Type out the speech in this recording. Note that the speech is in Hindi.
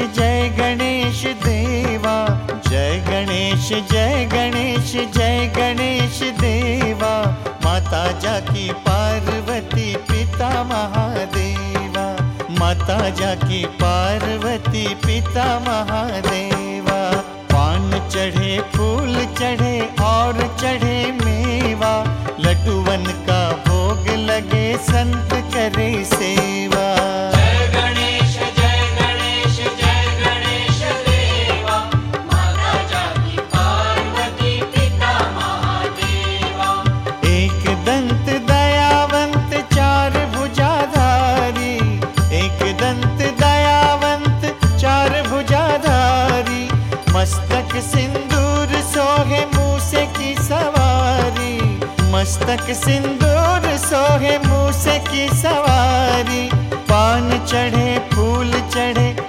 जय गणेश देवा। जय गणेश जय गणेश जय गणेश देवा। माता जाकी पार्वती पिता महादेवा। माता जाकी पार्वती पिता महादेवा। पान चढ़े फूल चढ़े और चढ़े मेवा। लड्डूवन का भोग लगे संत करे सेवा। जय गणेश जय गणेश देवा। माता जाकी पार्वती पिता महादेवा। एक दंत दयावंत चार भुजाधारी। एक दंत दयावंत चार भुजाधारी। मस्तक सिंदूर सोहे मूसे की सवारी। मस्तक सिंदूर सोहे मूसे की सवारी। पान चढ़े फूल चढ़े